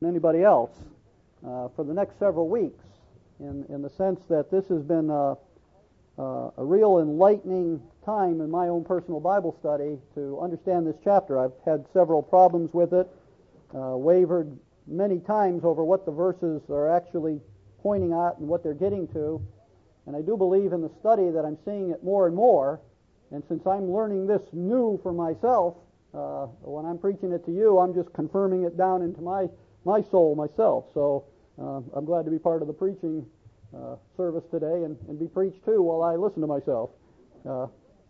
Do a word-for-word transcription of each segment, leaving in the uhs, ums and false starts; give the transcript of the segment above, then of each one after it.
Anybody else uh, for the next several weeks, in in the sense that this has been a, a, a real enlightening time in my own personal Bible study to understand this chapter. I've had several problems with it, uh, wavered many times over what the verses are actually pointing at and what they're getting to, and I do believe in the study that I'm seeing it more and more, and since I'm learning this new for myself, uh, when I'm preaching it to you, I'm just confirming it down into my my soul myself. So uh, I'm glad to be part of the preaching uh, service today and, and be preached to while I listen to myself. Uh,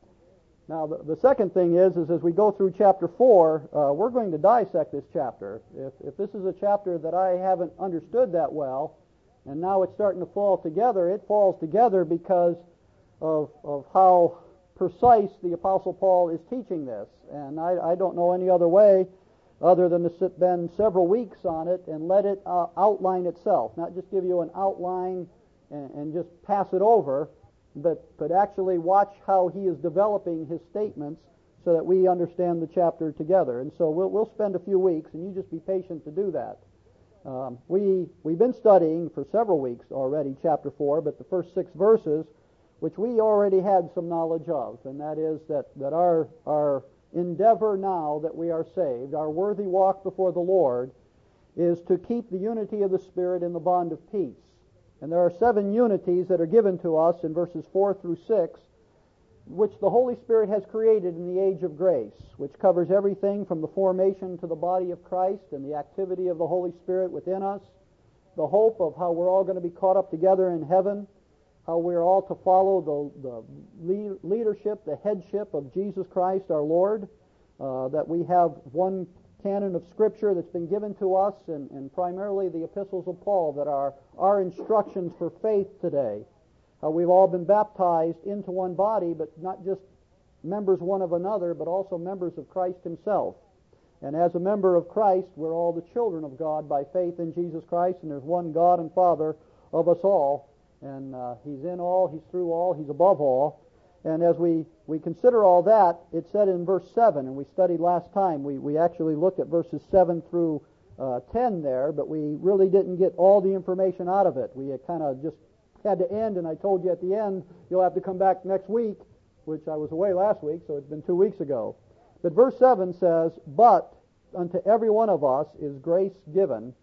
now the, the second thing is, is as we go through chapter four, uh, we're going to dissect this chapter. If, if this is a chapter that I haven't understood that well, and now it's starting to fall together, it falls together because of, of how precise the Apostle Paul is teaching this. And I, I don't know any other way other than to spend several weeks on it and let it uh, outline itself, not just give you an outline and, and just pass it over, but, but actually watch how he is developing his statements so that we understand the chapter together. And so we'll, we'll spend a few weeks, and you just be patient to do that. Um, we, we've been studying for several weeks already chapter four, but the first six verses, which we already had some knowledge of, and that is that, that our our endeavor now that we are saved, our worthy walk before the Lord, is to keep the unity of the Spirit in the bond of peace. And there are seven unities that are given to us in verses four through six, which the Holy Spirit has created in the age of grace, which covers everything from the formation to the body of Christ and the activity of the Holy Spirit within us, the hope of how we're all going to be caught up together in heaven, how we're all to follow the, the leadership, the headship of Jesus Christ our Lord, uh, that we have one canon of Scripture that's been given to us, and, and primarily the epistles of Paul that are our instructions for faith today. How we've all been baptized into one body, but not just members one of another, but also members of Christ himself. And as a member of Christ, we're all the children of God by faith in Jesus Christ, and there's one God and Father of us all. And uh, he's in all, he's through all, he's above all. And as we, we consider all that, it said in verse seven, and we studied last time, we, we actually looked at verses seven through uh, ten there, but we really didn't get all the information out of it. We kind of just had to end, and I told you at the end, you'll have to come back next week, which I was away last week, so it's been two weeks ago. But verse seven says, "But unto every one of us is grace given,"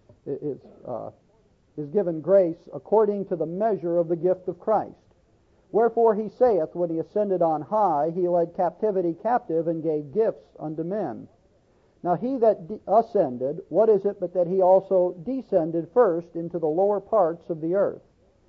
is uh, is given grace according to the measure of the gift of Christ. Wherefore he saith, when he ascended on high, he led captivity captive and gave gifts unto men. Now he that de- ascended, what is it but that he also descended first into the lower parts of the earth?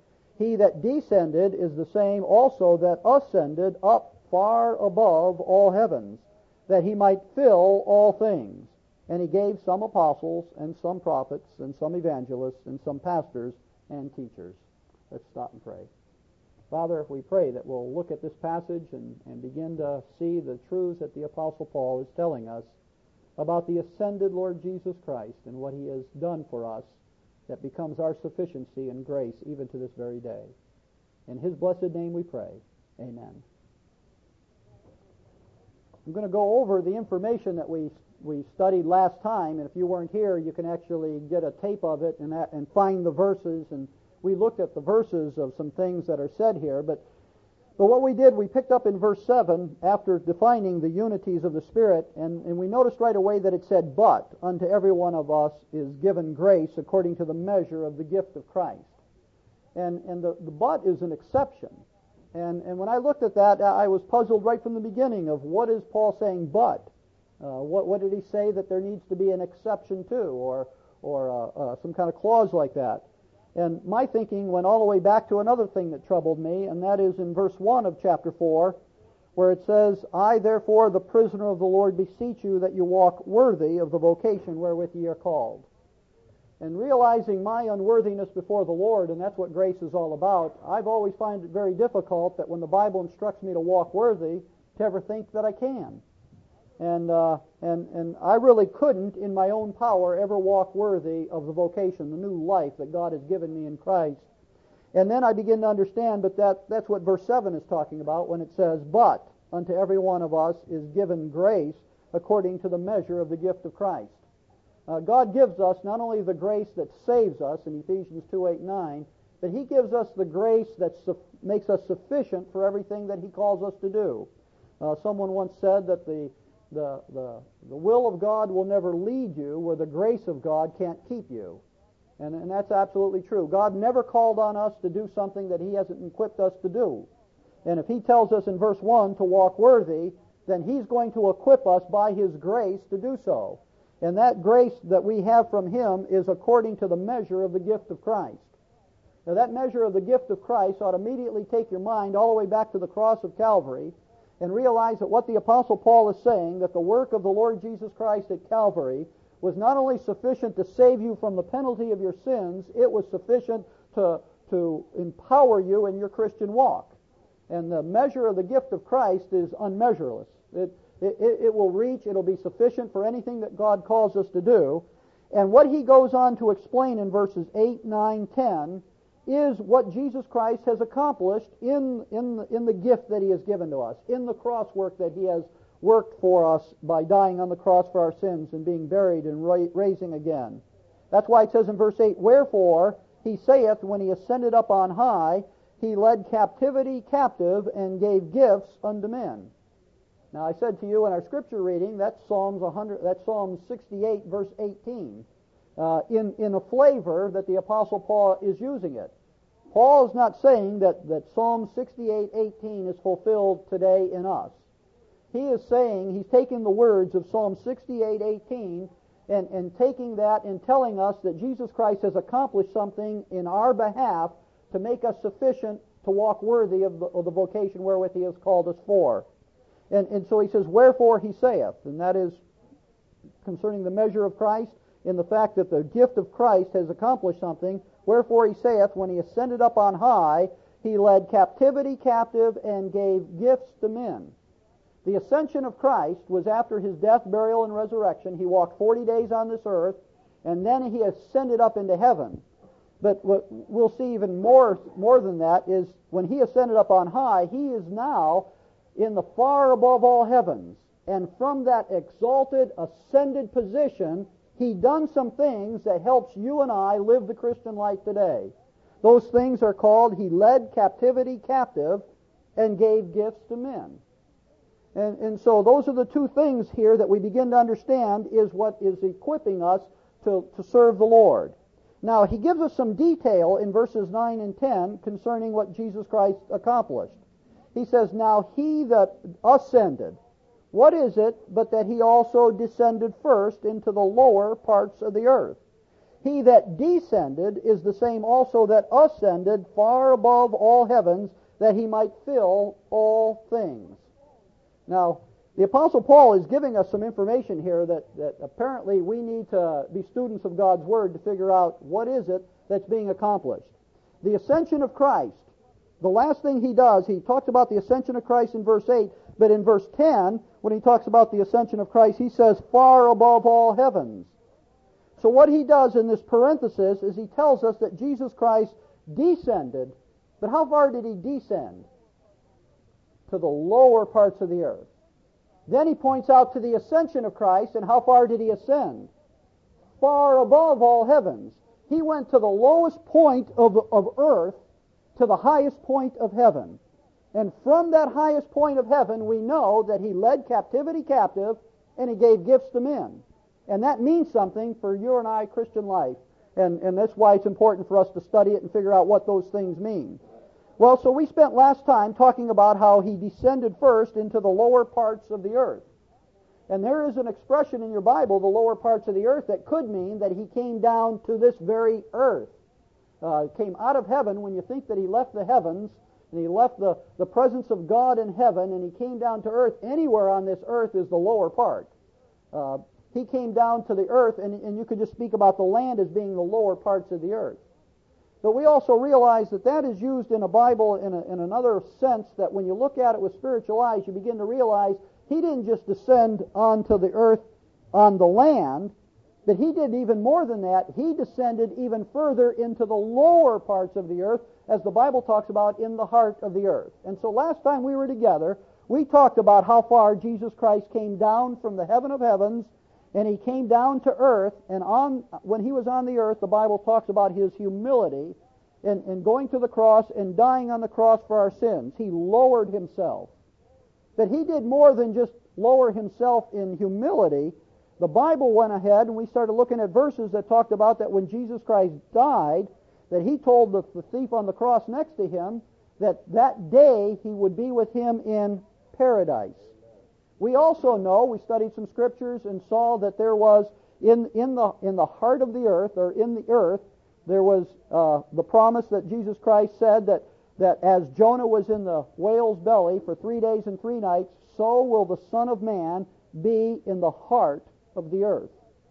He that descended is the same also that ascended up far above all heavens, that he might fill all things. And he gave some apostles, and some prophets, and some evangelists, and some pastors and teachers. Let's stop and pray. Father, we pray that we'll look at this passage and, and begin to see the truths that the Apostle Paul is telling us about the ascended Lord Jesus Christ and what he has done for us that becomes our sufficiency and grace even to this very day. In his blessed name we pray. Amen. I'm going to go over the information that we we studied last time, and if you weren't here, you can actually get a tape of it and, that, and find the verses, and we looked at the verses of some things that are said here, but, but what we did, we picked up in verse seven, after defining the unities of the Spirit, and, and we noticed right away that it said, "But unto every one of us is given grace according to the measure of the gift of Christ." And, and the, the but is an exception. And, and when I looked at that, I was puzzled right from the beginning of what is Paul saying, but? Uh, what, what did he say that there needs to be an exception to, or or uh, uh, some kind of clause like that? And my thinking went all the way back to another thing that troubled me, and that is in verse one of chapter four, where it says, "I therefore, the prisoner of the Lord, beseech you that you walk worthy of the vocation wherewith ye are called." And realizing my unworthiness before the Lord, and that's what grace is all about, I've always found it very difficult that when the Bible instructs me to walk worthy, to ever think that I can. And, uh, and and I really couldn't, in my own power, ever walk worthy of the vocation, the new life that God has given me in Christ. And then I begin to understand, but that, that's what verse seven is talking about when it says, "But unto every one of us is given grace according to the measure of the gift of Christ." Uh, God gives us not only the grace that saves us in Ephesians two, eight, nine, but He gives us the grace that su- makes us sufficient for everything that He calls us to do. Uh, someone once said that the, the, the, the will of God will never lead you where the grace of God can't keep you. And, and that's absolutely true. God never called on us to do something that He hasn't equipped us to do. And if He tells us in verse one to walk worthy, then He's going to equip us by His grace to do so. And that grace that we have from Him is according to the measure of the gift of Christ. Now that measure of the gift of Christ ought to immediately take your mind all the way back to the cross of Calvary and realize that what the Apostle Paul is saying, that the work of the Lord Jesus Christ at Calvary was not only sufficient to save you from the penalty of your sins, it was sufficient to, to empower you in your Christian walk. And the measure of the gift of Christ is unmeasureless. It, it, it will reach, it'll be sufficient for anything that God calls us to do. And what he goes on to explain in verses eight, nine, ten is what Jesus Christ has accomplished in, in, the, in the gift that He has given to us, in the cross work that He has worked for us by dying on the cross for our sins and being buried and ra- raising again. That's why it says in verse eight, "Wherefore He saith, when He ascended up on high, He led captivity captive and gave gifts unto men." Now I said to you in our scripture reading, that's Psalms one hundred, that's Psalm sixty-eight, verse eighteen. Uh, in, in a flavor that the Apostle Paul is using it. Paul is not saying that, that Psalm sixty-eight, eighteen is fulfilled today in us. He is saying, he's taking the words of Psalm sixty-eight, eighteen and, and taking that and telling us that Jesus Christ has accomplished something in our behalf to make us sufficient to walk worthy of the, of the vocation wherewith He has called us for. And, and so he says, "Wherefore He saith," and that is concerning the measure of Christ, in the fact that the gift of Christ has accomplished something. "Wherefore He saith, when He ascended up on high, He led captivity captive and gave gifts to men." The ascension of Christ was after His death, burial, and resurrection. He walked forty days on this earth, and then He ascended up into heaven. But what we'll see even more, more than that is when He ascended up on high, He is now in the far above all heavens. And from that exalted, ascended position, He done some things that helps you and I live the Christian life today. Those things are called, He led captivity captive and gave gifts to men. And, and so those are the two things here that we begin to understand is what is equipping us to, to serve the Lord. Now, he gives us some detail in verses nine and ten concerning what Jesus Christ accomplished. He says, "Now He that ascended," what is it but that He also descended first into the lower parts of the earth? "He that descended is the same also that ascended far above all heavens, that He might fill all things." Now, the Apostle Paul is giving us some information here that, that apparently we need to be students of God's Word to figure out what is it that's being accomplished. The ascension of Christ, the last thing He does, He talks about the ascension of Christ in verse eight, but in verse ten, when He talks about the ascension of Christ, He says, "far above all heavens." So what He does in this parenthesis is He tells us that Jesus Christ descended, but how far did He descend? To the lower parts of the earth. Then He points out to the ascension of Christ, and how far did He ascend? Far above all heavens. He went to the lowest point of, of earth to the highest point of heaven. And from that highest point of heaven, we know that He led captivity captive and He gave gifts to men. And that means something for you and I, Christian life. And, and that's why it's important for us to study it and figure out what those things mean. Well, so we spent last time talking about how He descended first into the lower parts of the earth. And there is an expression in your Bible, the lower parts of the earth, that could mean that He came down to this very earth. Uh, came out of heaven. When you think that He left the heavens, and He left the, the presence of God in heaven, and He came down to earth, anywhere on this earth is the lower part. Uh, he came down to the earth, and, and you could just speak about the land as being the lower parts of the earth. But we also realize that that is used in a Bible in, a, in another sense, that when you look at it with spiritual eyes, you begin to realize He didn't just descend onto the earth on the land, but He did even more than that. He descended even further into the lower parts of the earth, as the Bible talks about in the heart of the earth. And so last time we were together, we talked about how far Jesus Christ came down from the heaven of heavens And he came down to earth, and on when he was on the earth, the Bible talks about his humility in, in going to the cross and dying on the cross for our sins. He lowered himself. But he did more than just lower himself in humility. The Bible went ahead, and we started looking at verses that talked about that when Jesus Christ died, that he told the, the thief on the cross next to him that that day he would be with him in paradise. We also know, we studied some scriptures and saw that there was in, in, the, in the heart of the earth, or in the earth, there was uh, the promise that Jesus Christ said that, that as Jonah was in the whale's belly for three days and three nights, so will the Son of Man be in the heart of the earth.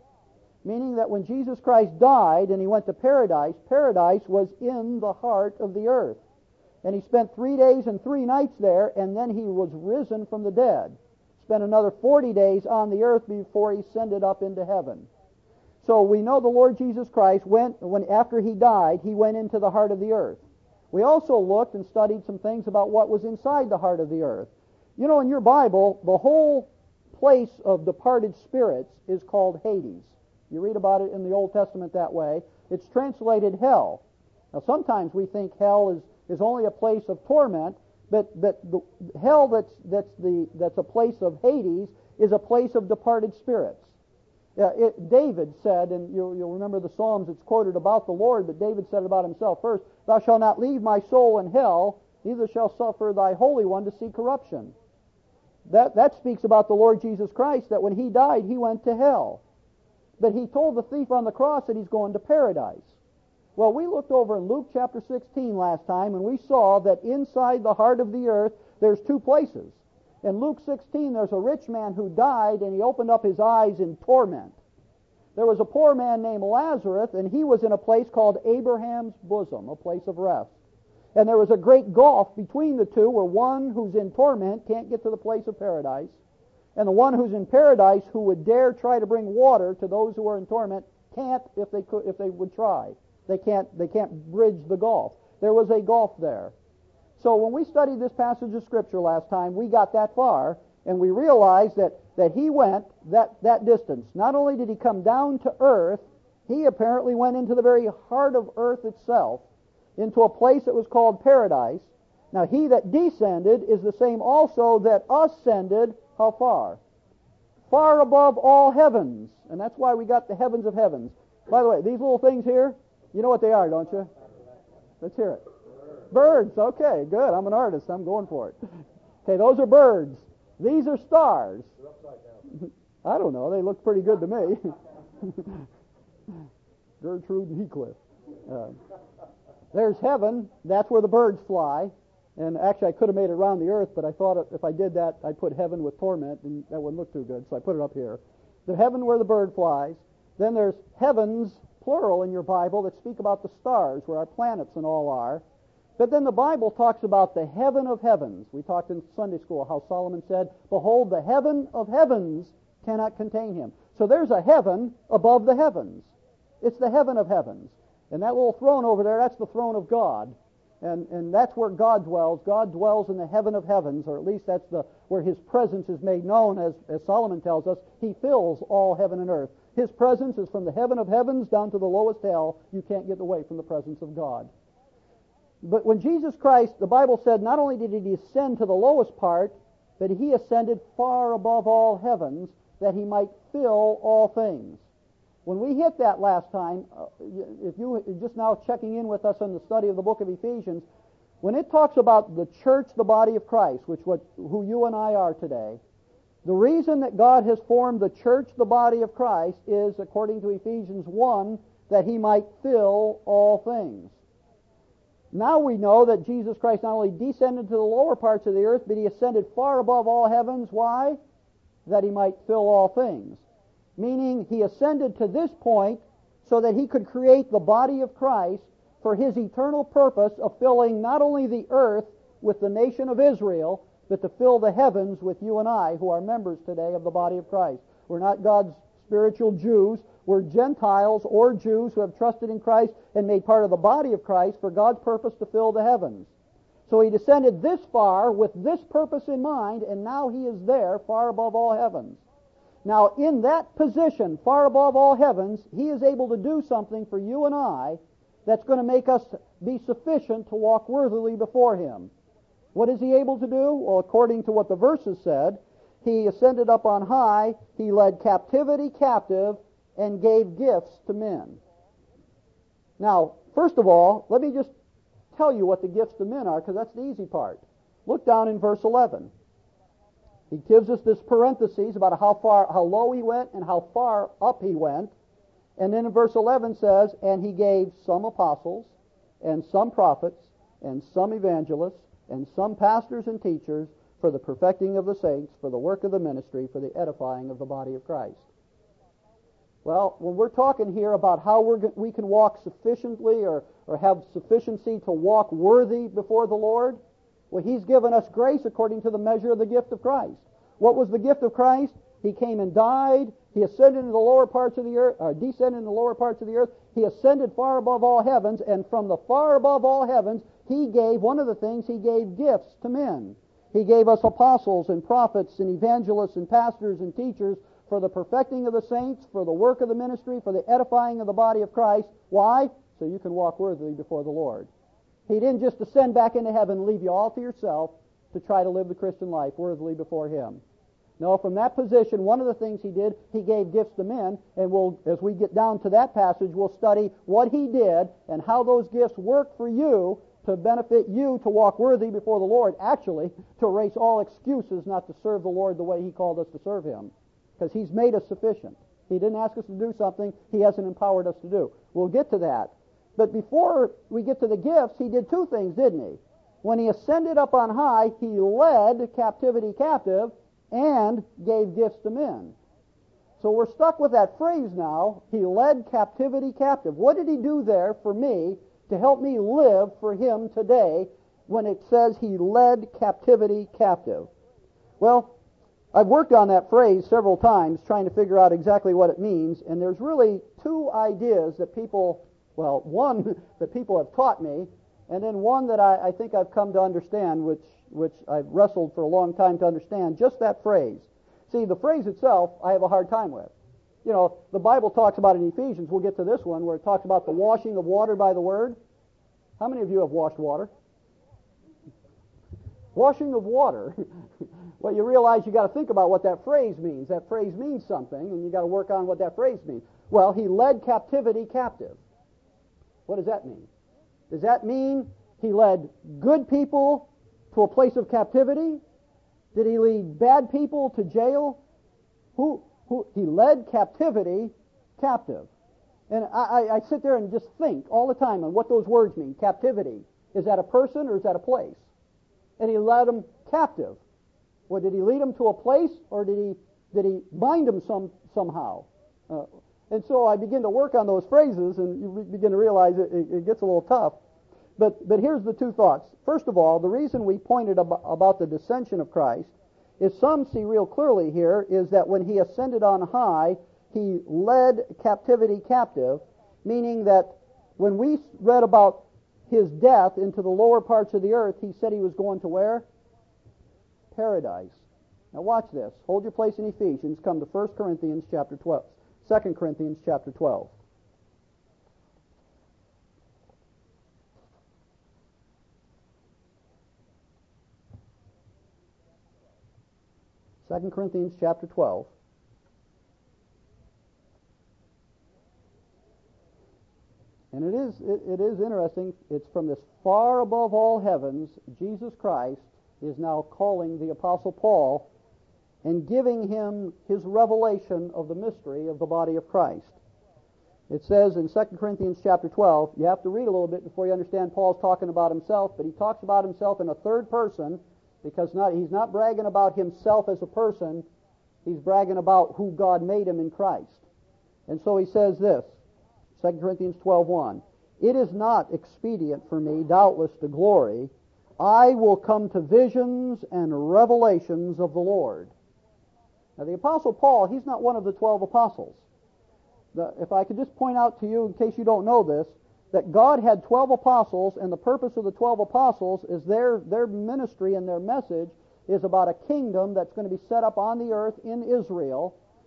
Meaning that when Jesus Christ died and he went to paradise, paradise was in the heart of the earth. And he spent three days and three nights there, and then he was risen from the dead. Spent another forty days on the earth before he ascended up into heaven. So we know the Lord Jesus Christ went, when after he died, he went into the heart of the earth. We also looked and studied some things about what was inside the heart of the earth. You know, in your Bible, the whole place of departed spirits is called Hades. You read about it in the Old Testament that way. It's translated hell. Now, sometimes we think hell is, is only a place of torment, but, but the hell that's, that's, the, that's a place of Hades is a place of departed spirits. Uh, it, David said, and you'll, you'll remember the Psalms, it's quoted about the Lord, but David said about himself first, "Thou shalt not leave my soul in hell, neither shall suffer thy Holy One to see corruption." That, that speaks about the Lord Jesus Christ, that when he died, he went to hell. But he told the thief on the cross that he's going to paradise. Well, we looked over in Luke chapter sixteen last time, and we saw that inside the heart of the earth, there's two places. In Luke sixteen, there's a rich man who died, and he opened up his eyes in torment. There was a poor man named Lazarus, and he was in a place called Abraham's bosom, a place of rest. And there was a great gulf between the two, where one who's in torment can't get to the place of paradise, and the one who's in paradise who would dare try to bring water to those who are in torment can't if they could, if they would try. They can't, they can't bridge the gulf. There was a gulf there. So when we studied this passage of Scripture last time, we got that far, and we realized that, that he went that, that distance. Not only did he come down to earth, he apparently went into the very heart of earth itself, into a place that was called paradise. Now he that descended is the same also that ascended, how far? Far above all heavens. And that's why we got the heavens of heavens. By the way, these little things here, you know what they are, don't you? Let's hear it. Birds. Okay, good. I'm an artist. I'm going for it. Okay, those are birds. These are stars. I don't know. They look pretty good to me. Gertrude and Heathcliff. Uh, there's heaven. That's where the birds fly. And actually, I could have made it around the earth, but I thought if I did that, I'd put heaven with torment, and that wouldn't look too good, so I put it up here. The heaven where the bird flies. Then there's heavens, plural, in your Bible that speak about the stars, where our planets and all are. But then the Bible talks about the heaven of heavens. We talked in Sunday school how Solomon said, "Behold, the heaven of heavens cannot contain him." So there's a heaven above the heavens. It's the heaven of heavens. And that little throne over there, that's the throne of God. And, and that's where God dwells. God dwells in the heaven of heavens, or at least that's the where his presence is made known, as, as Solomon tells us. He fills all heaven and earth. His presence is from the heaven of heavens down to the lowest hell. You can't get away from the presence of God. But when Jesus Christ, the Bible said, not only did he ascend to the lowest part, but he ascended far above all heavens, that he might fill all things. When we hit that last time, uh, if you just now checking in with us on the study of the book of Ephesians, when it talks about the church, the body of Christ, which what who you and I are today, the reason that God has formed the church, the body of Christ, is, according to Ephesians one, that he might fill all things. Now we know that Jesus Christ not only descended to the lower parts of the earth, but he ascended far above all heavens. Why? That he might fill all things. Meaning he ascended to this point so that he could create the body of Christ for his eternal purpose of filling not only the earth with the nation of Israel, but to fill the heavens with you and I, who are members today of the body of Christ. We're not God's spiritual Jews. We're Gentiles or Jews who have trusted in Christ and made part of the body of Christ for God's purpose to fill the heavens. So he descended this far with this purpose in mind, and now he is there far above all heavens. Now, in that position, far above all heavens, He is able to do something for you and I that's going to make us be sufficient to walk worthily before Him. What is He able to do? Well, according to what the verses said, He ascended up on high, He led captivity captive, and gave gifts to men. Now, first of all, let me just tell you what the gifts to men are, because that's the easy part. Look down in verse eleven. He gives us this parenthesis about how far, how low He went and how far up He went. And then in verse eleven says, and He gave some apostles, and some prophets, and some evangelists, and some pastors and teachers for the perfecting of the saints, for the work of the ministry, for the edifying of the body of Christ. Well, when we're talking here about how we're, we can walk sufficiently or, or have sufficiency to walk worthy before the Lord, well, He's given us grace according to the measure of the gift of Christ. What was the gift of Christ? He came and died. He ascended into the lower parts of the earth, or descended in the lower parts of the earth. He ascended far above all heavens, and from the far above all heavens, He gave, one of the things, He gave gifts to men. He gave us apostles and prophets and evangelists and pastors and teachers for the perfecting of the saints, for the work of the ministry, for the edifying of the body of Christ. Why? So you can walk worthily before the Lord. He didn't just ascend back into heaven and leave you all to yourself to try to live the Christian life worthily before Him. No, from that position, one of the things He did, He gave gifts to men, and we'll, as we get down to that passage, we'll study what He did and how those gifts work for you to benefit you to walk worthy before the Lord, actually, to erase all excuses not to serve the Lord the way He called us to serve Him. Because He's made us sufficient. He didn't ask us to do something He hasn't empowered us to do. We'll get to that. But before we get to the gifts, He did two things, didn't He? When He ascended up on high, He led captivity captive and gave gifts to men. So we're stuck with that phrase now, He led captivity captive. What did He do there for me to help me live for Him today when it says He led captivity captive? Well, I've worked on that phrase several times trying to figure out exactly what it means, and there's really two ideas that people, well, one that people have taught me, and then one that I, I think I've come to understand, which, which I've wrestled for a long time to understand, just that phrase. See, the phrase itself I have a hard time with. You know, the Bible talks about it in Ephesians, we'll get to this one, where it talks about the washing of water by the Word. How many of you have washed water? Washing of water. Well, you realize you got to think about what that phrase means. That phrase means something, and you got to work on what that phrase means. Well, He led captivity captive. What does that mean? Does that mean He led good people to a place of captivity? Did He lead bad people to jail? Who? Who? He led captivity captive. And I, I, I sit there and just think all the time on what those words mean. Captivity. Is that a person or is that a place? And He led them captive. Well, did He lead them to a place, or did He did He bind them some somehow? Uh, and so I begin to work on those phrases, and you begin to realize it, it, it gets a little tough. But but here's the two thoughts. First of all, the reason we pointed ab- about the descension of Christ is some see real clearly here is that when He ascended on high, He led captivity captive, meaning that when we read about His death into the lower parts of the earth, He said He was going to where? Paradise. Now watch this. Hold your place in Ephesians. Come to First Corinthians chapter twelve. Second Corinthians chapter twelve. Second Corinthians chapter twelve. And it is it, it is interesting. It's from this far above all heavens, Jesus Christ is now calling the Apostle Paul and giving him his revelation of the mystery of the body of Christ. It says in Second Corinthians chapter twelve, you have to read a little bit before you understand Paul's talking about himself, but he talks about himself in a third person because not, he's not bragging about himself as a person, he's bragging about who God made him in Christ. And so he says this, Second Corinthians twelve one, it is not expedient for me, doubtless, to glory. I will come to visions and revelations of the Lord. Now the Apostle Paul, he's not one of the twelve apostles. The, if I could just point out to you, in case you don't know this, that God had twelve apostles, and the purpose of the twelve apostles is their, their ministry and their message is about a kingdom that's going to be set up on the earth in Israel,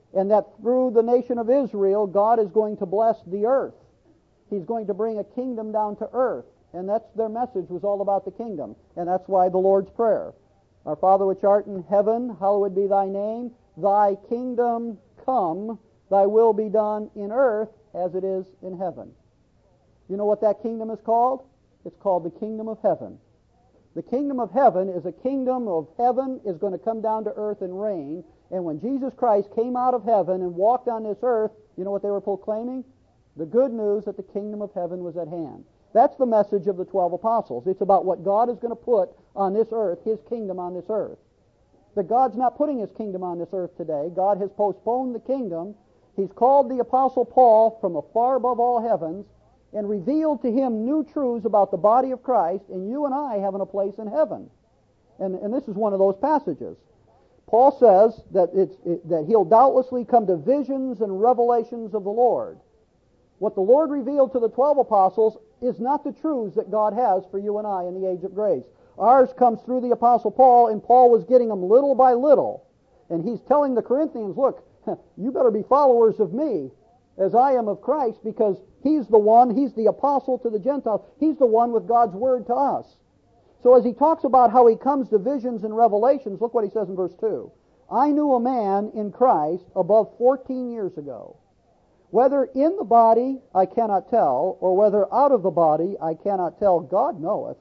and that through the nation of Israel, God is going to bless the earth. He's going to bring a kingdom down to earth. And that's their message, was all about the kingdom. And that's why the Lord's Prayer. Our Father which art in heaven, hallowed be thy name. Thy kingdom come, thy will be done in earth as it is in heaven. You know what that kingdom is called? It's called the kingdom of heaven. The kingdom of heaven is a kingdom of heaven is going to come down to earth and reign. And when Jesus Christ came out of heaven and walked on this earth, you know what they were proclaiming? The good news that the kingdom of heaven was at hand. That's the message of the twelve apostles. It's about what God is going to put on this earth, His kingdom on this earth. But God's not putting His kingdom on this earth today. God has postponed the kingdom. He's called the apostle Paul from afar above all heavens and revealed to him new truths about the body of Christ, and you and I having a place in heaven. And, and this is one of those passages. Paul says that, it's, it, that he'll doubtlessly come to visions and revelations of the Lord. What the Lord revealed to the twelve apostles is not the truths that God has for you and I in the age of grace. Ours comes through the apostle Paul, and Paul was getting them little by little. And he's telling the Corinthians, look, you better be followers of me as I am of Christ, because he's the one, he's the apostle to the Gentiles. He's the one with God's word to us. So as he talks about how he comes to visions and revelations, look what he says in verse two. I knew a man in Christ above fourteen years ago. Whether in the body I cannot tell, or whether out of the body I cannot tell, God knoweth.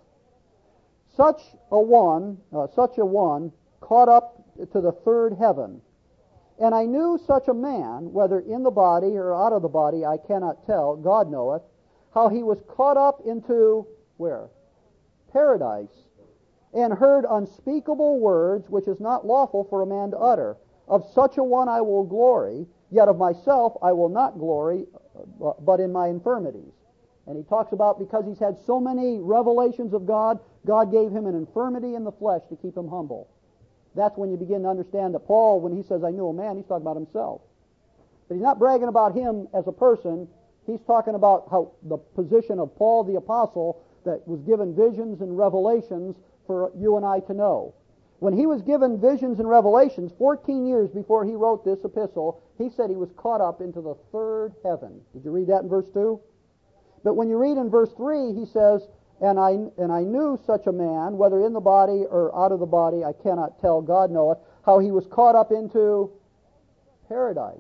Such a one, uh, such a one, caught up to the third heaven. And I knew such a man, whether in the body or out of the body I cannot tell, God knoweth, how he was caught up into, where? Paradise, and heard unspeakable words which is not lawful for a man to utter. Of such a one I will glory, yet of myself I will not glory, but in my infirmities. And he talks about because he's had so many revelations of God, God gave him an infirmity in the flesh to keep him humble. That's when you begin to understand that Paul, when he says, I knew a man, he's talking about himself. But he's not bragging about him as a person. He's talking about how the position of Paul the apostle that was given visions and revelations for you and I to know. When he was given visions and revelations, fourteen years before he wrote this epistle, he said he was caught up into the third heaven. Did you read that in verse two? But when you read in verse three, he says, And I and I knew such a man, whether in the body or out of the body, I cannot tell, God knoweth, how he was caught up into paradise.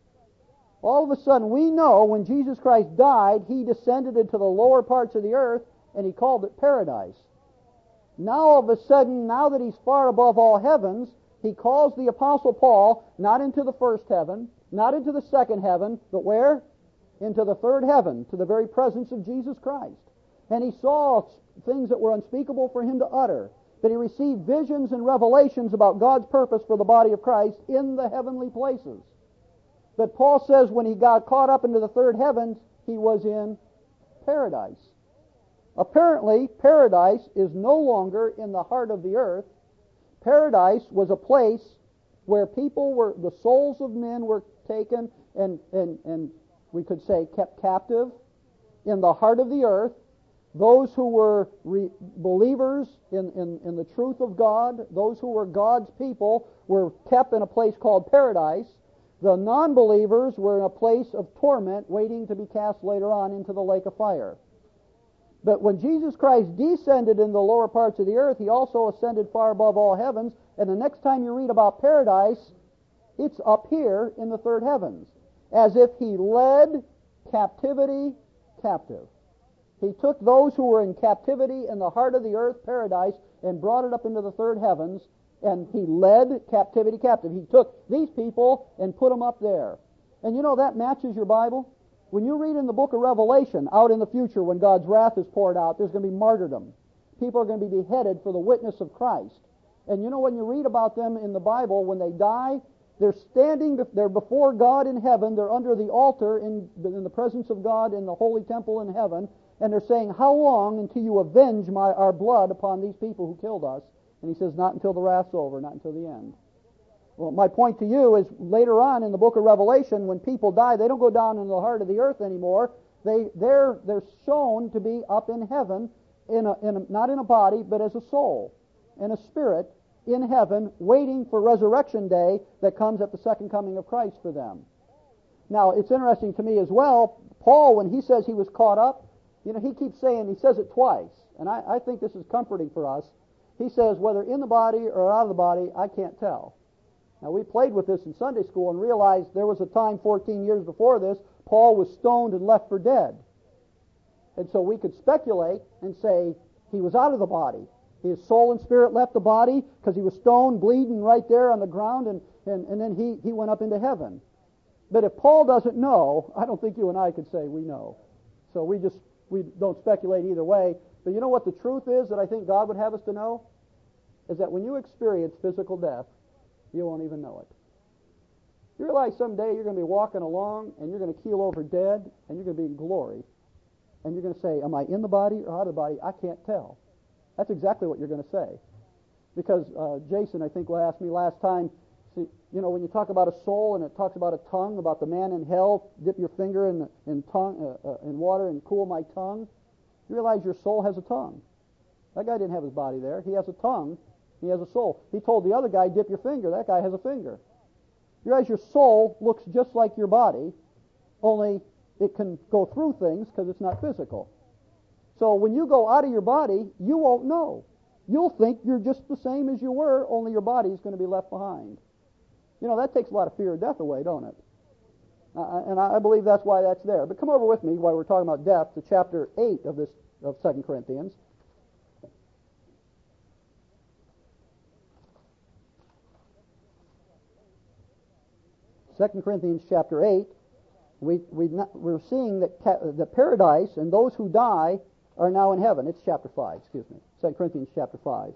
All of a sudden, we know when Jesus Christ died, he descended into the lower parts of the earth, and he called it paradise. Now, all of a sudden, now that he's far above all heavens, he calls the apostle Paul not into the first heaven, not into the second heaven, but where? Into the third heaven, to the very presence of Jesus Christ. And he saw things that were unspeakable for him to utter. But he received visions and revelations about God's purpose for the body of Christ in the heavenly places. But Paul says when he got caught up into the third heavens, he was in paradise. Apparently, paradise is no longer in the heart of the earth. Paradise was a place where people were, the souls of men were taken and, and, and we could say kept captive in the heart of the earth. Those who were re- believers in, in, in the truth of God, those who were God's people, were kept in a place called paradise. The non-believers were in a place of torment waiting to be cast later on into the lake of fire. But when Jesus Christ descended in the lower parts of the earth, he also ascended far above all heavens. And the next time you read about paradise, it's up here in the third heavens, as if he led captivity captive. He took those who were in captivity in the heart of the earth, paradise, and brought it up into the third heavens, and he led captivity captive. He took these people and put them up there. And you know that matches your Bible? When you read in the book of Revelation, out in the future when God's wrath is poured out, there's going to be martyrdom. People are going to be beheaded for the witness of Christ. And you know when you read about them in the Bible, when they die, they're standing, they're before God in heaven, they're under the altar in, in the presence of God in the holy temple in heaven, and they're saying, how long until you avenge my, our blood upon these people who killed us? And he says, not until the wrath's over, not until the end. Well, my point to you is later on in the book of Revelation, when people die, they don't go down into the heart of the earth anymore. They, they're, they're shown to be up in heaven, in a, in a, not in a body, but as a soul and a spirit. in heaven waiting for resurrection day that comes at the second coming of Christ for them. Now, it's interesting to me as well, Paul, when he says he was caught up, you know, he keeps saying, he says it twice, and I, I think this is comforting for us. He says, whether in the body or out of the body, I can't tell. Now, we played with this in Sunday school and realized there was a time fourteen years before this, Paul was stoned and left for dead. And so we could speculate and say he was out of the body. His soul and spirit left the body because he was stoned, bleeding right there on the ground, and, and, and then he, he went up into heaven. But if Paul doesn't know, I don't think you and I could say we know. So we just we don't speculate either way. But you know what the truth is that I think God would have us to know? Is that when you experience physical death, you won't even know it. You realize someday you're going to be walking along and you're going to keel over dead and you're going to be in glory. And you're going to say, am I in the body or out of the body? I can't tell. That's exactly what you're going to say. Because uh, Jason, I think, asked me last time, see, you know, when you talk about a soul and it talks about a tongue, about the man in hell, dip your finger in, in, tongue, uh, uh, in water and cool my tongue, you realize your soul has a tongue. That guy didn't have his body there. He has a tongue. He has a soul. He told the other guy, dip your finger. That guy has a finger. You realize your soul looks just like your body, only it can go through things because it's not physical. So when you go out of your body, you won't know. You'll think you're just the same as you were, only your body is going to be left behind. You know, that takes a lot of fear of death away, don't it? Uh, and I believe that's why that's there. But come over with me while we're talking about death to chapter eight of this of Second Corinthians. Second Corinthians chapter eight, we, we not, we're seeing that ca- the paradise and those who die are now in heaven. It's chapter five, excuse me. Second Corinthians chapter five.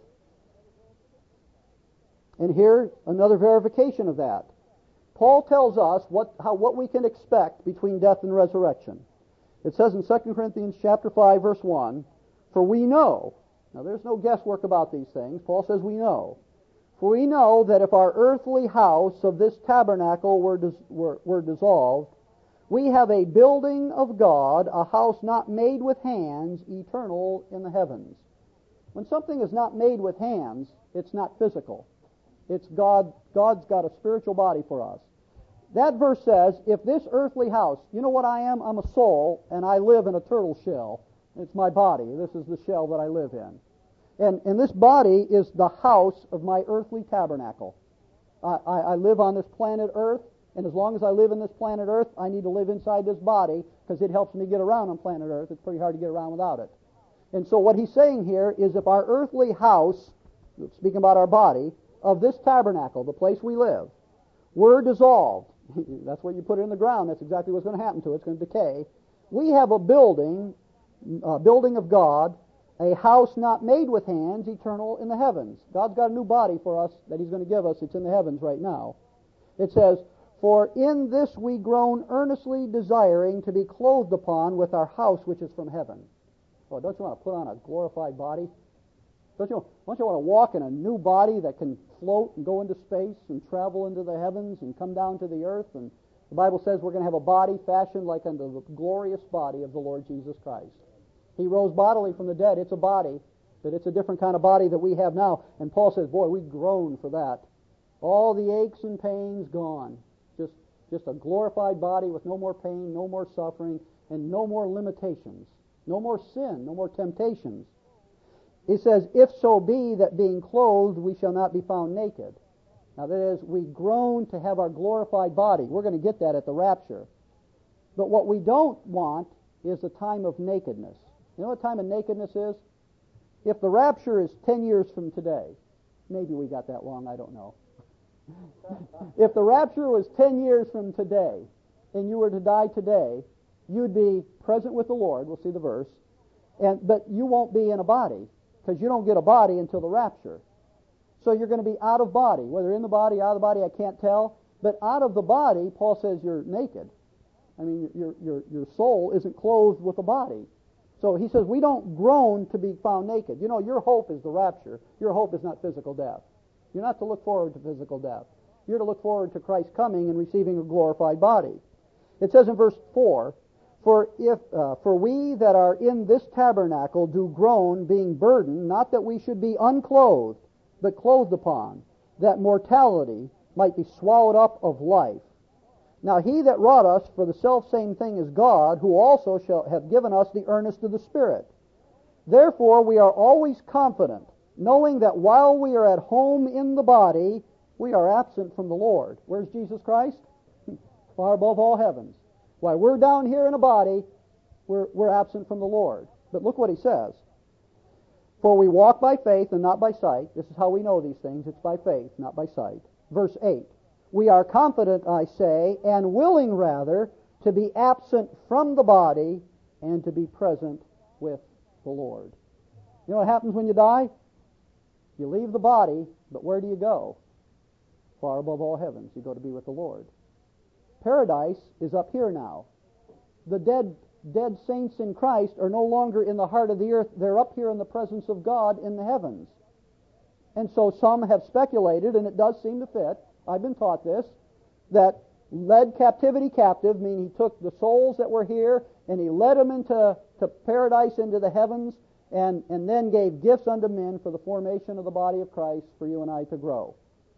And here, another verification of that. Paul tells us what how what we can expect between death and resurrection. It says in Second Corinthians chapter five, verse one, for we know, now there's no guesswork about these things, Paul says we know, for we know that if our earthly house of this tabernacle were, dis- were, were dissolved, we have a building of God, a house not made with hands, eternal in the heavens. When something is not made with hands, it's not physical. It's God. God's got a spiritual body for us. That verse says, if this earthly house, you know what I am? I'm a soul, and I live in a turtle shell. It's my body. This is the shell that I live in. And, and this body is the house of my earthly tabernacle. I, I, I live on this planet Earth, and as long as I live in this planet Earth, I need to live inside this body because it helps me get around on planet Earth. It's pretty hard to get around without it. And so what he's saying here is if our earthly house, speaking about our body, of this tabernacle, the place we live, were dissolved, that's where you put it in the ground, that's exactly what's going to happen to it, it's going to decay. We have a building, a building of God, a house not made with hands, eternal in the heavens. God's got a new body for us that he's going to give us. It's in the heavens right now. It says, for in this we groan earnestly desiring to be clothed upon with our house which is from heaven. Oh, don't you want to put on a glorified body? Don't you, don't you want to walk in a new body that can float and go into space and travel into the heavens and come down to the earth? And the Bible says we're going to have a body fashioned like unto the glorious body of the Lord Jesus Christ. He rose bodily from the dead. It's a body, but it's a different kind of body that we have now. And Paul says, boy, we groan for that. All the aches and pains gone. Just, just a glorified body with no more pain, no more suffering, and no more limitations. No more sin, no more temptations. He says, if so be that being clothed we shall not be found naked. Now that is, we groan to have our glorified body. We're going to get that at the rapture. But what we don't want is the time of nakedness. You know what time of nakedness is? If the rapture is ten years from today, maybe we got that wrong, I don't know. If the rapture was ten years from today, and you were to die today, you'd be present with the Lord, we'll see the verse, and but you won't be in a body, because you don't get a body until the rapture. So you're going to be out of body. Whether in the body, out of the body, I can't tell. But out of the body, Paul says you're naked. I mean, your, your, your soul isn't clothed with a body. So he says we don't groan to be found naked. You know, your hope is the rapture. Your hope is not physical death. You're not to look forward to physical death. You're to look forward to Christ coming and receiving a glorified body. It says in verse four, For if uh, for we that are in this tabernacle do groan, being burdened, not that we should be unclothed. but clothed upon, that mortality might be swallowed up of life. Now he that wrought us for the selfsame thing is God, who also shall have given us the earnest of the Spirit. Therefore we are always confident, knowing that while we are at home in the body, we are absent from the Lord. Where's Jesus Christ? Far above all heavens. While we're down here in a body, we're, we're absent from the Lord. But look what he says. For we walk by faith and not by sight. This is how we know these things. It's by faith, not by sight. Verse eight. We are confident, I say, and willing rather, to be absent from the body and to be present with the Lord. You know what happens when you die? You leave the body, but where do you go? Far above all heavens. You go to be with the Lord. Paradise is up here now. The dead dead saints in Christ are no longer in the heart of the earth. They're up here in the presence of God in the heavens. And so some have speculated, and it does seem to fit, I've been taught this, that led captivity captive, meaning he took the souls that were here and he led them into to paradise, into the heavens, and, and then gave gifts unto men for the formation of the body of Christ for you and I to grow.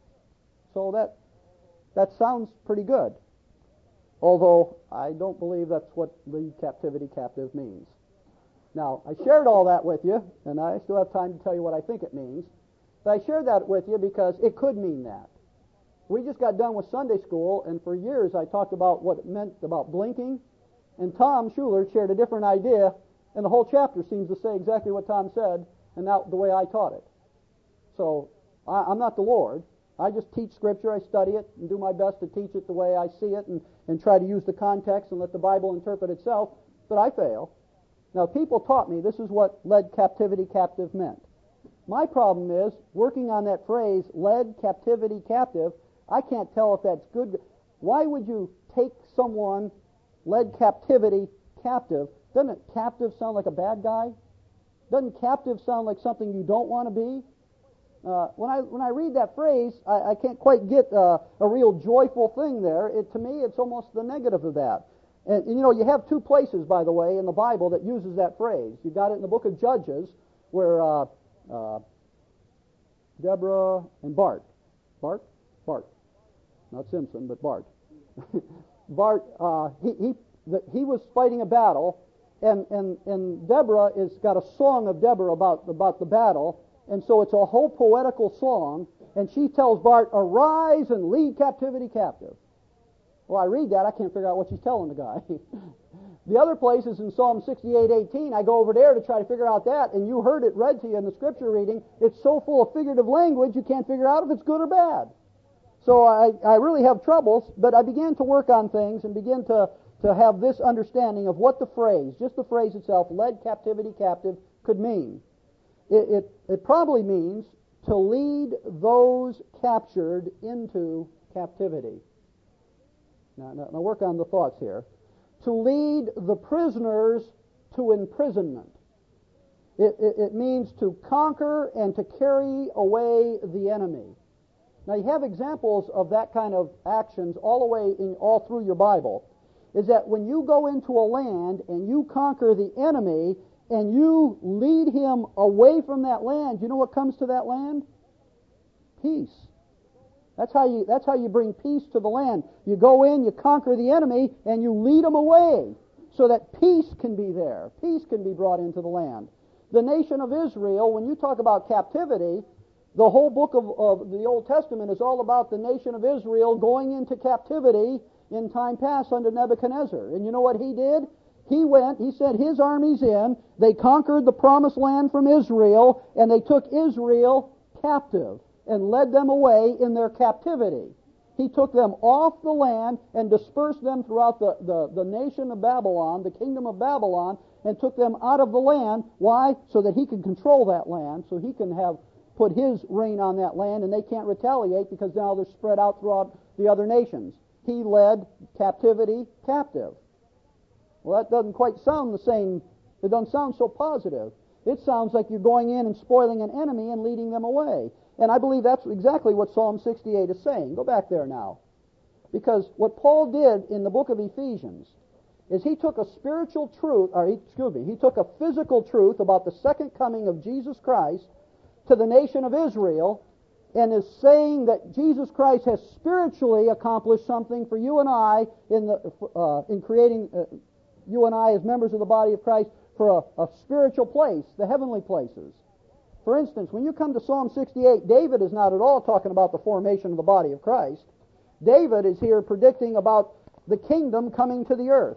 So that that sounds pretty good. Although I don't believe that's what lead captivity captive means. Now, I shared all that with you, and I still have time to tell you what I think it means. But I shared that with you because it could mean that. We just got done with Sunday school, and for years I talked about what it meant about blinking, and Tom Schuler shared a different idea, and the whole chapter seems to say exactly what Tom said, and not the way I taught it. So, I, I'm not the Lord. I just teach Scripture, I study it, and do my best to teach it the way I see it, and, and try to use the context and let the Bible interpret itself, but I fail. Now, people taught me this is what led captivity captive meant. My problem is, working on that phrase, led captivity captive, I can't tell if that's good. Why would you take someone, led captivity captive? Doesn't it captive sound like a bad guy? Doesn't captive sound like something you don't want to be? Uh, when I when I read that phrase, I, I can't quite get uh, a real joyful thing there. It, to me, it's almost the negative of that. And, and you know, you have two places, by the way, in the Bible that uses that phrase. You got it in the book of Judges, where uh, uh, Deborah and Bart, Bart, Bart, not Simpson, but Bart. Bart, uh, he he the, he was fighting a battle, and and and Deborah has got a song of Deborah about about the battle. And so it's a whole poetical song, and she tells Bart, arise and lead captivity captive. Well, I read that, I can't figure out what she's telling the guy. The other place is in Psalm sixty-eight eighteen. I go over there to try to figure out that, and you heard it read to you in the scripture reading. It's so full of figurative language, you can't figure out if it's good or bad. So I, I really have troubles, but I began to work on things and begin to, to have this understanding of what the phrase, just the phrase itself, led captivity captive, could mean. It, it, it probably means to lead those captured into captivity. Now, now, now work on the thoughts here. To lead the prisoners to imprisonment. It, it, it means to conquer and to carry away the enemy. Now you have examples of that kind of actions all the way in, all through your Bible. Is that when you go into a land and you conquer the enemy, and you lead him away from that land, you know what comes to that land? Peace. That's how you that's how you bring peace to the land. You go in, you conquer the enemy, and you lead them away so that peace can be there. Peace can be brought into the land. The nation of Israel, when you talk about captivity, the whole book of, of the Old Testament is all about the nation of Israel going into captivity in time past under Nebuchadnezzar. And you know what he did? He went, he sent his armies in, they conquered the promised land from Israel, and they took Israel captive and led them away in their captivity. He took them off the land and dispersed them throughout the, the, the nation of Babylon, the kingdom of Babylon, and took them out of the land. Why? So that he can control that land, so he can have put his reign on that land, and they can't retaliate because now they're spread out throughout the other nations. He led captivity captive. Well, that doesn't quite sound the same. It doesn't sound so positive. It sounds like you're going in and spoiling an enemy and leading them away. And I believe that's exactly what Psalm sixty-eight is saying. Go back there now. Because what Paul did in the book of Ephesians is he took a spiritual truth, or he, excuse me, he took a physical truth about the second coming of Jesus Christ to the nation of Israel, and is saying that Jesus Christ has spiritually accomplished something for you and I in the uh, in creating uh, you and I as members of the body of Christ for a, a spiritual place, the heavenly places. For instance, when you come to Psalm sixty-eight, David is not at all talking about the formation of the body of Christ. David is here predicting about the kingdom coming to the earth.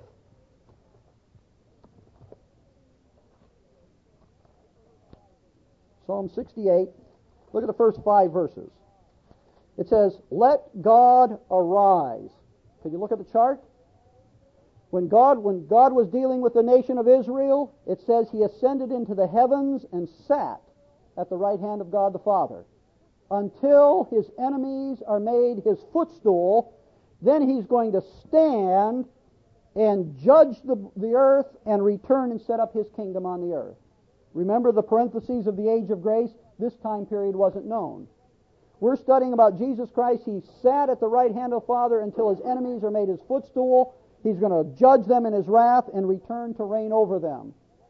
Psalm sixty-eight, look at the first five verses. It says, "Let God arise." Can you look at the chart? When God, when God was dealing with the nation of Israel, it says he ascended into the heavens and sat at the right hand of God the Father. Until his enemies are made his footstool, then he's going to stand and judge the, the earth and return and set up his kingdom on the earth. Remember the parentheses of the age of grace? This time period wasn't known. We're studying about Jesus Christ. He sat at the right hand of the Father until his enemies are made his footstool. He's going to judge them in his wrath and return to reign over them.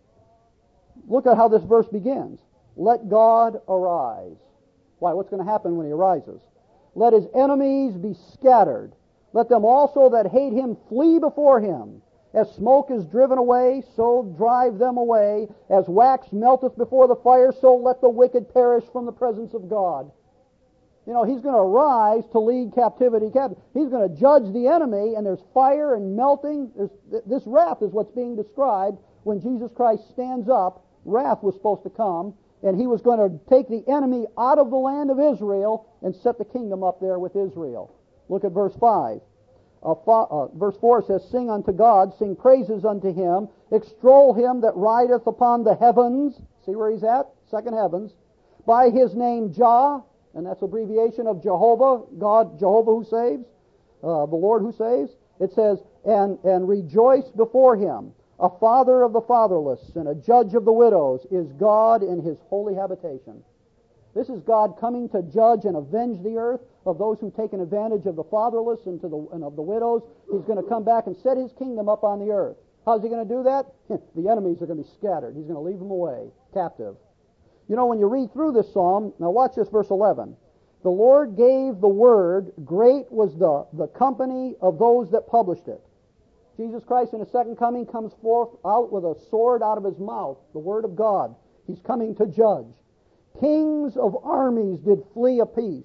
Look at how this verse begins. Let God arise. Why, what's going to happen when he arises? Let his enemies be scattered. Let them also that hate him flee before him. As smoke is driven away, so drive them away. As wax melteth before the fire, so let the wicked perish from the presence of God. You know, he's going to arise to lead captivity captive. He's going to judge the enemy, and there's fire and melting. There's, this wrath is what's being described when Jesus Christ stands up. Wrath was supposed to come, and he was going to take the enemy out of the land of Israel and set the kingdom up there with Israel. Look at verse five. Uh, uh, verse four says, "Sing unto God, sing praises unto him, extol him that rideth upon the heavens." See where he's at? Second heavens. "By his name Jah," and that's abbreviation of Jehovah, God, Jehovah who saves, uh, the Lord who saves. It says, and, and rejoice before him. A father of the fatherless and a judge of the widows is God in his holy habitation. This is God coming to judge and avenge the earth of those who've taken advantage of the fatherless and, to the, and of the widows. He's going to come back and set his kingdom up on the earth. How's he going to do that? The enemies are going to be scattered. He's going to leave them away, captive. You know, when you read through this psalm, now watch this, verse eleven. "The Lord gave the word, great was the, the company of those that published it." Jesus Christ in his second coming comes forth out with a sword out of his mouth, the word of God. He's coming to judge. "Kings of armies did flee apace,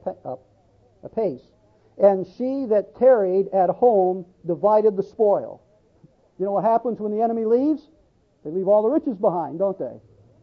apace, and she that tarried at home divided the spoil." You know what happens when the enemy leaves? They leave all the riches behind, don't they?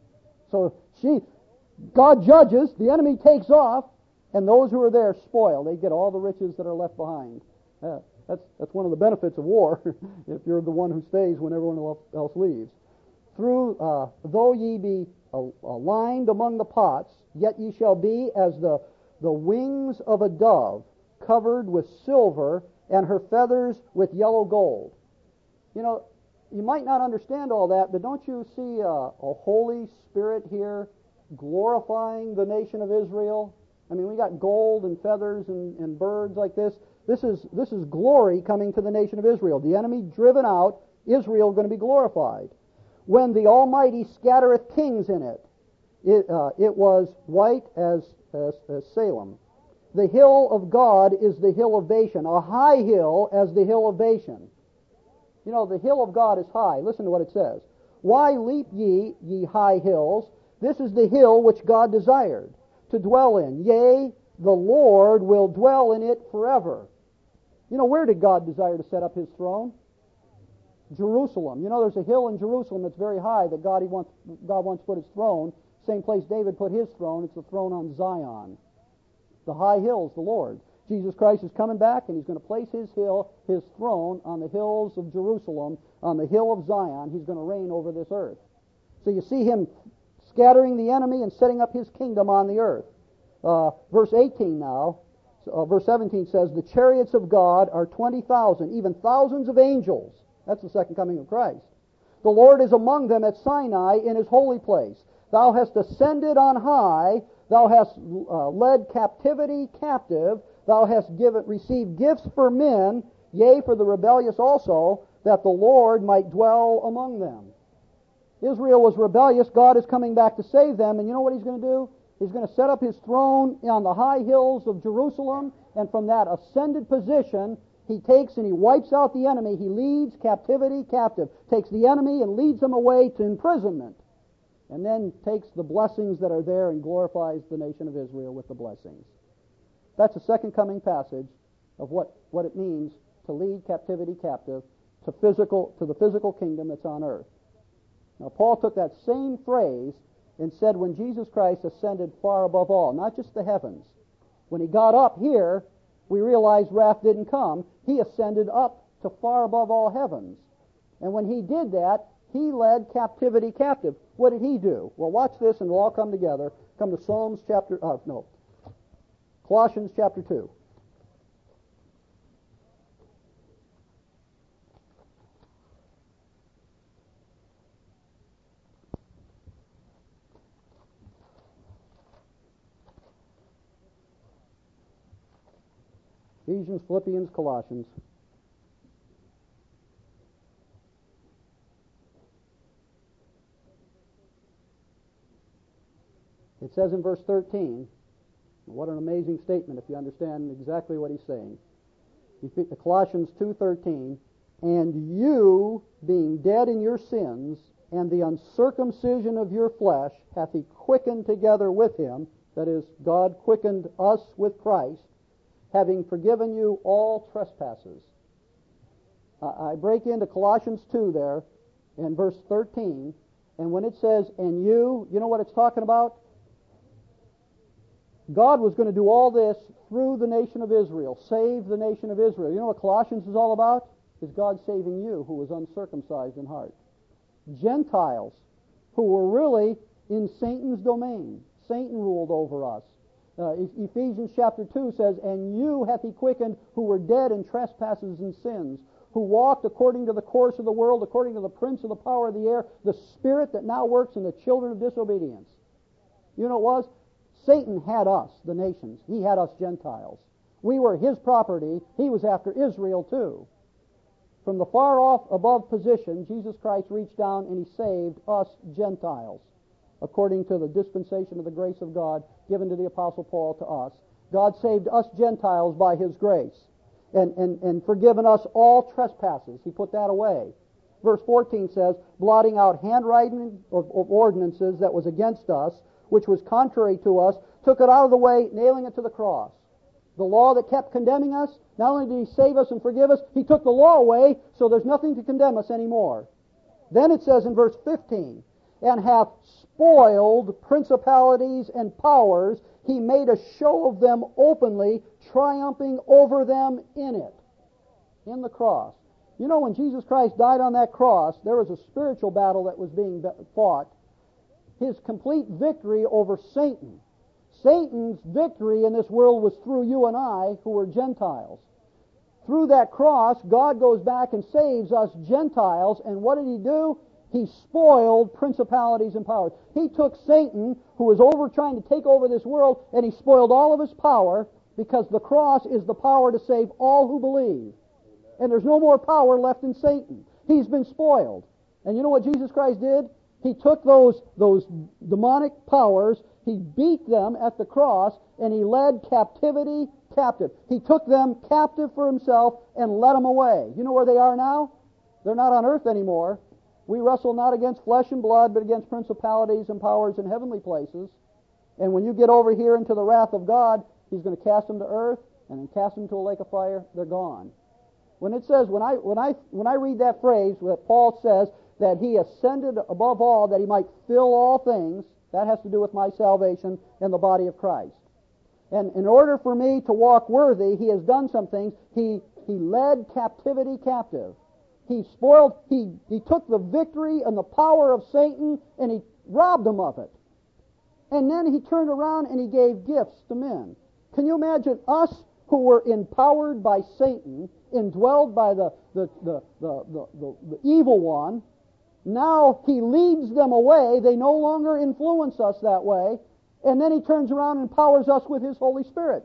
So she, God judges, the enemy takes off, and those who are there spoil. They get all the riches that are left behind. Uh, that's that's one of the benefits of war, if you're the one who stays when everyone else leaves. "Through, uh, though ye be aligned among the pots, yet ye shall be as the, the wings of a dove, covered with silver, and her feathers with yellow gold." You know, you might not understand all that, but don't you see a, a Holy Spirit here glorifying the nation of Israel? I mean, we got gold and feathers and, and birds like this. This is this is glory coming to the nation of Israel. The enemy driven out, Israel going to be glorified. "When the Almighty scattereth kings in it, it, uh, it was white as, as, as Salem. The hill of God is the hill of Bashan, a high hill as the hill of Bashan." You know, the hill of God is high. Listen to what it says. "Why leap ye, ye high hills? This is the hill which God desired to dwell in. Yea, the Lord will dwell in it forever." You know, where did God desire to set up his throne? Jerusalem. You know, there's a hill in Jerusalem that's very high that God, he wants, God wants to put his throne. Same place David put his throne. It's the throne on Zion. The high hill's the Lord. Jesus Christ is coming back, and he's going to place his hill, his throne, on the hills of Jerusalem, on the hill of Zion. He's going to reign over this earth. So you see him scattering the enemy and setting up his kingdom on the earth. Uh, verse eighteen now, uh, verse seventeen says, "The chariots of God are twenty thousand, even thousands of angels." That's the second coming of Christ. "The Lord is among them at Sinai in his holy place. Thou hast ascended on high. Thou hast uh, led captivity captive. Thou hast given, received gifts for men, yea, for the rebellious also, that the Lord might dwell among them." Israel was rebellious. God is coming back to save them. And you know what he's going to do? He's going to set up his throne on the high hills of Jerusalem, and from that ascended position, he takes and he wipes out the enemy. He leads captivity captive, takes the enemy and leads them away to imprisonment, and then takes the blessings that are there and glorifies the nation of Israel with the blessings. That's a second coming passage of what, what it means to lead captivity captive to physical to the physical kingdom that's on earth. Now, Paul took that same phrase and said when Jesus Christ ascended far above all, not just the heavens. When he got up here, we realized wrath didn't come. He ascended up to far above all heavens. And when he did that, he led captivity captive. What did he do? Well, watch this and we'll all come together. Come to Psalms chapter, uh, no, Colossians chapter two. Ephesians, Philippians, Colossians. It says in verse thirteen, what an amazing statement if you understand exactly what he's saying. Colossians two thirteen, and you, being dead in your sins, and the uncircumcision of your flesh, hath he quickened together with him, that is, God quickened us with Christ, having forgiven you all trespasses. I break into Colossians two there, in verse thirteen, and when it says, and you, you know what it's talking about? God was going to do all this through the nation of Israel, save the nation of Israel. You know what Colossians is all about? Is God saving you, who was uncircumcised in heart. Gentiles, who were really in Satan's domain. Satan ruled over us. Uh, Ephesians chapter two says, and you hath he quickened who were dead in trespasses and sins, who walked according to the course of the world, according to the prince of the power of the air, the spirit that now works in the children of disobedience. You know what it was? Satan had us, the nations. He had us Gentiles. We were his property. He was after Israel too. From the far off above position, Jesus Christ reached down and he saved us Gentiles, according to the dispensation of the grace of God given to the Apostle Paul to us. God saved us Gentiles by his grace and, and, and forgiven us all trespasses. He put that away. Verse fourteen says, blotting out handwriting of, of ordinances that was against us, which was contrary to us, took it out of the way, nailing it to the cross. The law that kept condemning us, not only did he save us and forgive us, he took the law away, so there's nothing to condemn us anymore. Then it says in verse fifteen, and hath spoiled principalities and powers, he made a show of them openly, triumphing over them in it. In the cross. You know, when Jesus Christ died on that cross, there was a spiritual battle that was being fought. His complete victory over Satan. Satan's victory in this world was through you and I, who were Gentiles. Through that cross, God goes back and saves us Gentiles, and what did he do? He spoiled principalities and powers. He took Satan, who was over trying to take over this world, and he spoiled all of his power, because the cross is the power to save all who believe. And there's no more power left in Satan. He's been spoiled. And you know what Jesus Christ did? He took those, those demonic powers, he beat them at the cross, and he led captivity captive. He took them captive for himself and led them away. You know where they are now? They're not on earth anymore. We wrestle not against flesh and blood, but against principalities and powers in heavenly places. And when you get over here into the wrath of God, he's going to cast them to earth and then cast them to a lake of fire. They're gone. When it says, when I when I when I read that phrase that Paul says that he ascended above all that he might fill all things, that has to do with my salvation and the body of Christ. And in order for me to walk worthy, he has done some things. He he led captivity captive. He spoiled, he, he took the victory and the power of Satan and he robbed them of it. And then he turned around and he gave gifts to men. Can you imagine us who were empowered by Satan, indwelled by the, the, the, the, the, the, the evil one? Now he leads them away. They no longer influence us that way. And then he turns around and empowers us with his Holy Spirit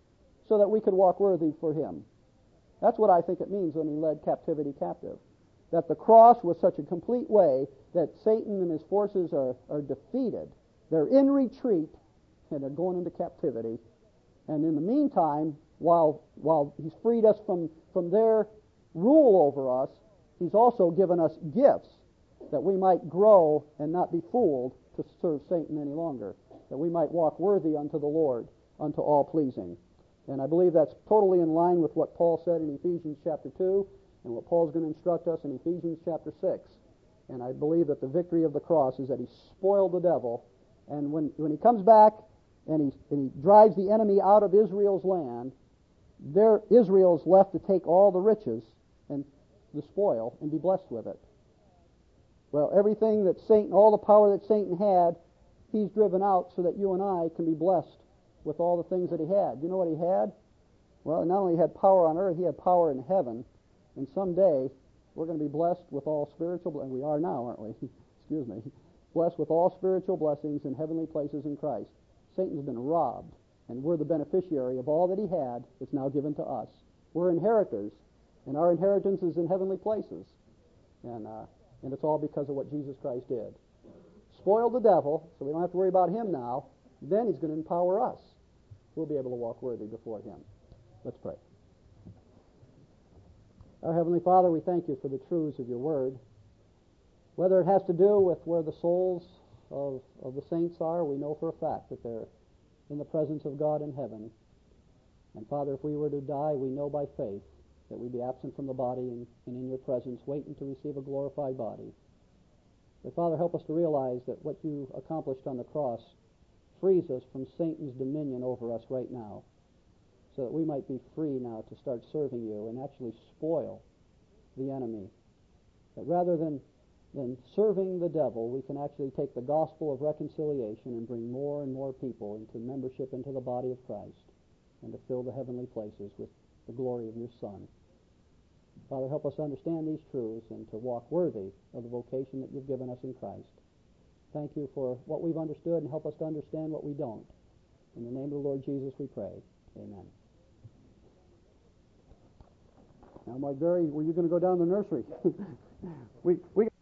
so that we could walk worthy for him. That's what I think it means when he led captivity captive. That the cross was such a complete way that Satan and his forces are, are defeated. They're in retreat, and they're going into captivity. And in the meantime, while while he's freed us from, from their rule over us, he's also given us gifts that we might grow and not be fooled to serve Satan any longer, that we might walk worthy unto the Lord, unto all pleasing. And I believe that's totally in line with what Paul said in Ephesians chapter two and what Paul's going to instruct us in Ephesians chapter six. And I believe that the victory of the cross is that he spoiled the devil, and when, when he comes back and he, and he drives the enemy out of Israel's land, there Israel's left to take all the riches and the spoil and be blessed with it. Well, everything that Satan, all the power that Satan had, he's driven out so that you and I can be blessed with all the things that he had. You know what he had? Well, not only had power on earth, he had power in heaven. And someday, we're going to be blessed with all spiritual, and we are now, aren't we? Excuse me. Blessed with all spiritual blessings in heavenly places in Christ. Satan's been robbed, and we're the beneficiary of all that he had. It's now given to us. We're inheritors, and our inheritance is in heavenly places. And uh, and it's all because of what Jesus Christ did. Spoiled the devil, so we don't have to worry about him now. Then he's going to empower us. We'll be able to walk worthy before him. Let's pray. Our Heavenly Father, we thank you for the truths of your word. Whether it has to do with where the souls of, of the saints are, we know for a fact that they're in the presence of God in heaven. And Father, if we were to die, we know by faith that we'd be absent from the body and, and in your presence, waiting to receive a glorified body. But Father, help us to realize that what you accomplished on the cross frees us from Satan's dominion over us right now, so that we might be free now to start serving you and actually spoil the enemy. That rather than, than serving the devil, we can actually take the gospel of reconciliation and bring more and more people into membership into the body of Christ and to fill the heavenly places with the glory of your Son. Father, help us understand these truths and to walk worthy of the vocation that you've given us in Christ. Thank you for what we've understood, and help us to understand what we don't. In the name of the Lord Jesus we pray. Amen. Now, Mike Berry, were you going to go down the nursery? we we